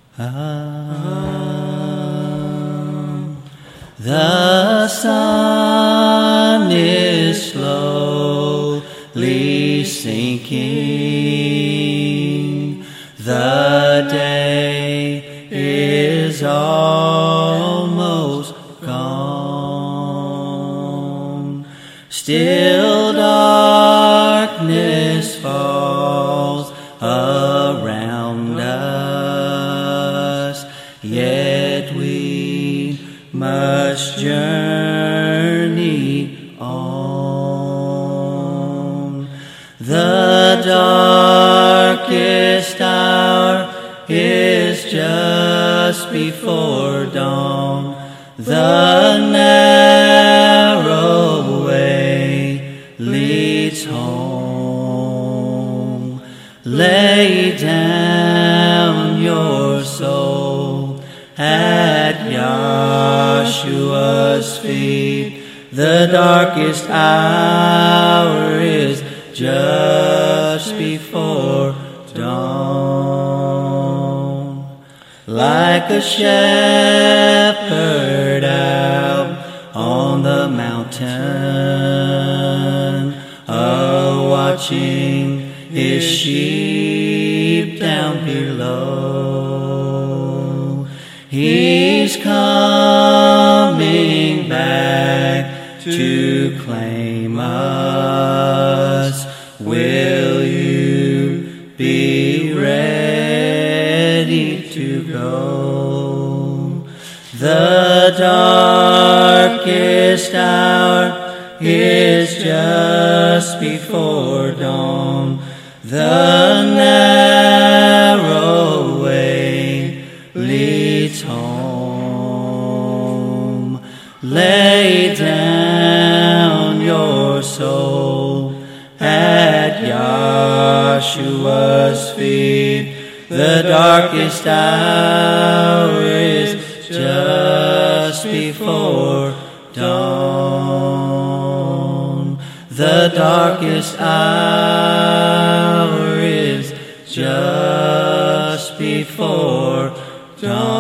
The sun is slowly sinking. The day is almost gone. Still darkness falls around us, yet we must journey on. The darkest hour is just before dawn. The narrow way leads home. Lay down your soul at Yahshua's feet. The darkest hour is just before dawn. Like a shepherd out on the mountain, watching his sheep down below. He's coming back to claim us. Will you be ready to go? The darkest hour is just before dawn. The narrow way leads home. Lay down your soul at Yahshua's feet. The darkest hour is just before dawn. The darkest hour is just before dawn.